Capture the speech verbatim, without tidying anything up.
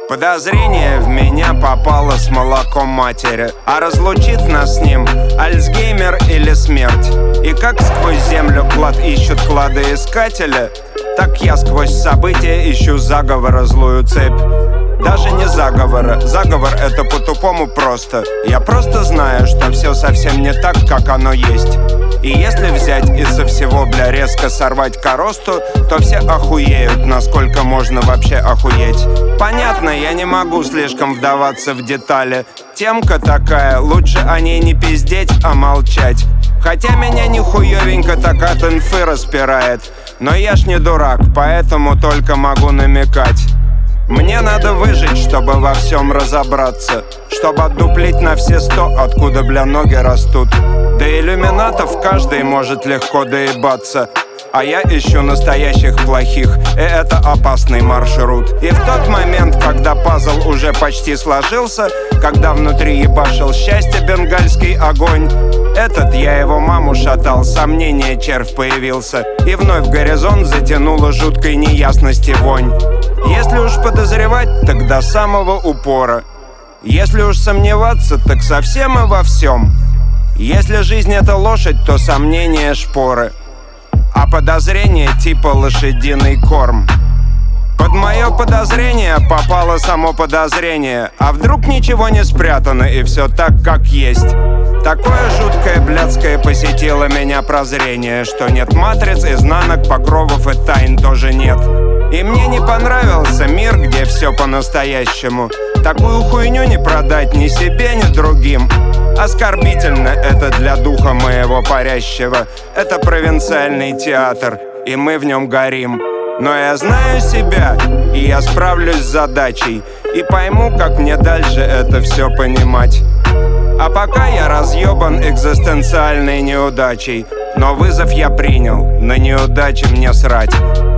Подозрение в меня попало с молоком матери, а разлучит нас с ним Альцгеймер или смерть. И как сквозь землю клад ищут кладоискатели, так я сквозь события ищу заговора злую цепь. Даже не заговора, заговор это по-тупому просто. Я просто знаю, что все совсем не так, как оно есть. И если взять из-за всего, бля, резко сорвать коросту, то все охуеют, насколько можно вообще охуеть. Понятно, я не могу слишком вдаваться в детали. Темка такая, лучше о ней не пиздеть, а молчать. Хотя меня нихуевенько так от инфы распирает. Но я ж не дурак, поэтому только могу намекать. Мне надо выжить, чтобы во всем разобраться, чтобы отдуплить на все сто, откуда, бля, ноги растут. До иллюминатов каждый может легко доебаться, а я ищу настоящих плохих, и это опасный маршрут. И в тот момент, когда пазл уже почти сложился, когда внутри ебашил счастье бенгальский огонь, этот я его маму шатал, сомнение червь появился, и вновь горизонт затянуло жуткой неясности вонь. Если уж подозревать, так до самого упора. Если уж сомневаться, так совсем и во всем. Если жизнь это лошадь, то сомнения шпоры, а подозрение типа лошадиный корм. Под мое подозрение попало само подозрение. А вдруг ничего не спрятано и все так, как есть? Такое жуткое блядское посетило меня прозрение, что нет матриц, изнанок, покровов и тайн тоже нет. И мне не понравился мир, где все по-настоящему. Такую хуйню не продать ни себе, ни другим. Оскорбительно это для духа моего парящего. Это провинциальный театр, и мы в нем горим. Но я знаю себя, и я справлюсь с задачей, и пойму, как мне дальше это все понимать. А пока я разъебан экзистенциальной неудачей, но вызов я принял, на неудачи мне срать.